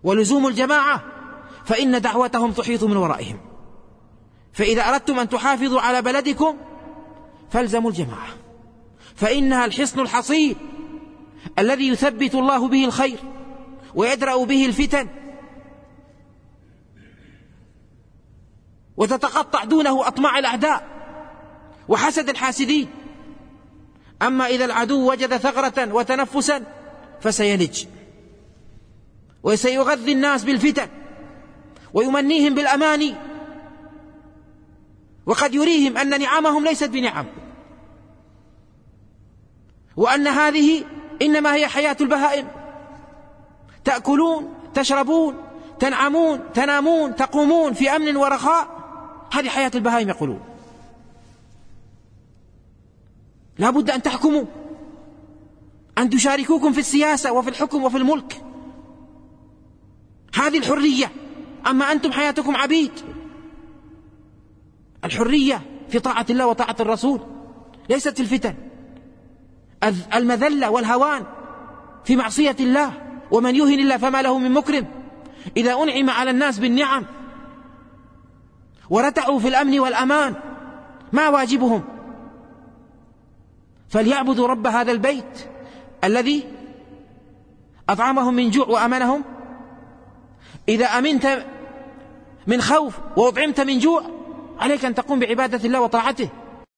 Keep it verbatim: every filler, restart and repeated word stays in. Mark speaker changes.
Speaker 1: ولزوم الجماعة، فإن دعوتهم تحيط من ورائهم. فإذا أردتم أن تحافظوا على بلدكم فالزموا الجماعة، فإنها الحصن الحصين الذي يثبت الله به الخير ويدرأ به الفتن، وتتقطع دونه أطماع الأعداء وحسد الحاسدين. أما إذا العدو وجد ثغرة وتنفسا فسيلج وسيغذي الناس بالفتن ويمنيهم بالأماني، وقد يريهم أن نعمهم ليست بنعم، وأن هذه إنما هي حياة البهائم، تأكلون تشربون تنعمون تنامون تقومون في أمن ورخاء، هذه حياة البهائم يقولون. لا بد أن تحكموا، أن تشاركوكم في السياسة وفي الحكم وفي الملك، هذه الحرية. أما أنتم حياتكم عبيد. الحرية في طاعة الله وطاعة الرسول، ليست في الفتن. المذلة والهوان في معصية الله، ومن يهن الله فما له من مكرم. إذا أنعم على الناس بالنعم ورتعوا في الأمن والأمان ما واجبهم؟ فليعبدوا رب هذا البيت الذي أطعمهم من جوع وأمنهم. إذا أمنت من خوف وأطعمت من جوع عليك أن تقوم بعبادة الله وطاعته.